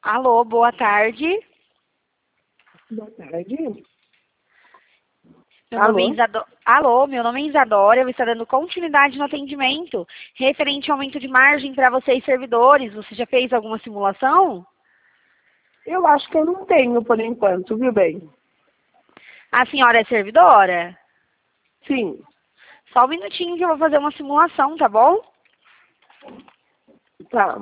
Alô, boa tarde. Boa tarde. Alô, meu nome é Isadora, eu estou dando continuidade no atendimento referente ao aumento de margem para vocês servidores. Você já fez alguma simulação? Eu acho que eu não tenho por enquanto, viu bem? A senhora é servidora? Sim. Só um minutinho que eu vou fazer uma simulação, tá bom? Tá.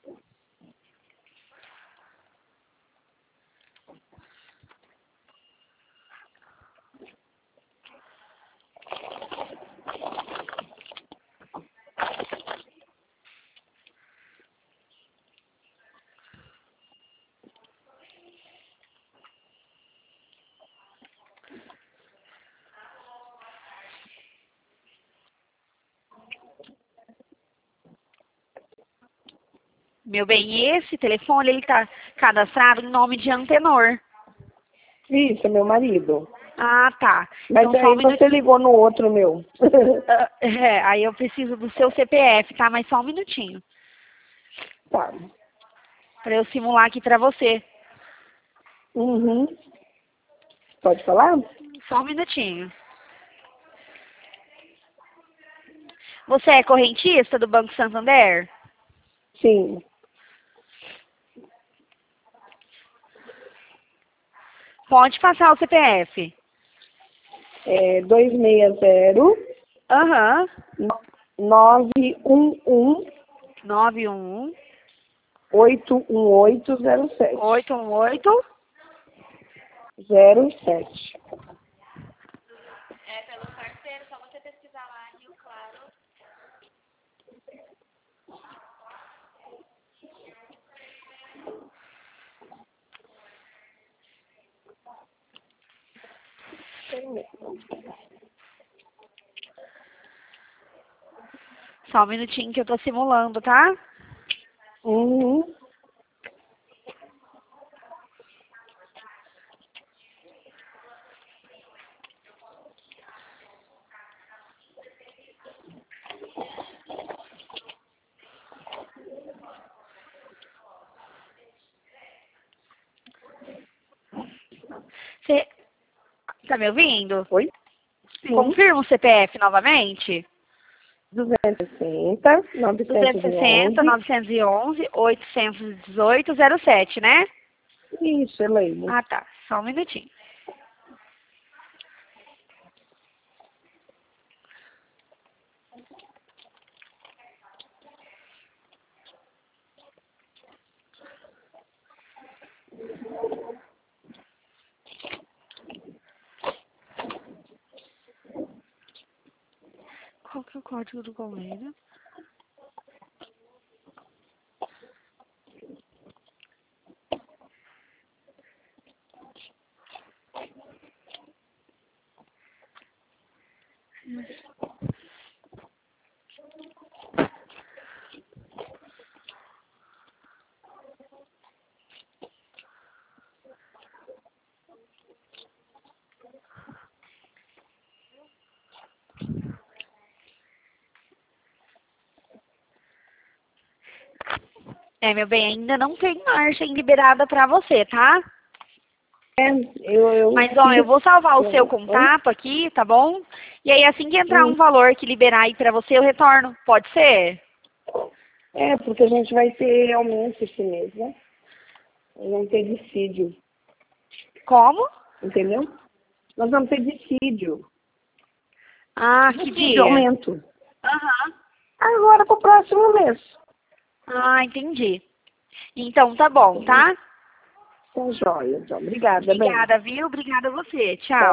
Meu bem, esse telefone, ele tá cadastrado em nome de Antenor. Isso, é meu marido. Ah, tá. Mas Então, só um aí você minutinho. ligou no outro meu. Aí eu preciso do seu CPF, tá? Mas só um minutinho. Tá. Para eu simular aqui para você. Uhum. Pode falar? Só um minutinho. Você é correntista do Banco Santander? Sim. Pode passar o CPF. É 260 Aham. 911 91 81807. 818. 07. É pelo parceiro, só você pesquisar lá, Rio Claro. Só um minutinho que eu tô simulando, tá? Uhum. Você tá me ouvindo? Oi? Sim. Confirma o CPF novamente? 260 260 911. 911 818 07, né? Isso, Elaine. Ah, tá. Só um minutinho. Qual que é o código do convênio? É, meu bem, ainda não tem margem liberada pra você, tá? É, eu Mas, ó, eu fiz. vou salvar o seu Oi? contato aqui, tá bom? E aí, assim que entrar um Hum. valor que liberar aí pra você, eu retorno. Pode ser? É, porque a gente vai ter aumento esse mês, né? Nós vamos ter dissídio, Como? entendeu? Nós vamos ter dissídio. Ah, que Dissídio, dia? aumento. Aham. Agora pro próximo mês. Ah, entendi. Então, tá bom, tá? Tá joia, então. Obrigada, bem. Obrigada, viu? Obrigada a você. Tchau. Tá.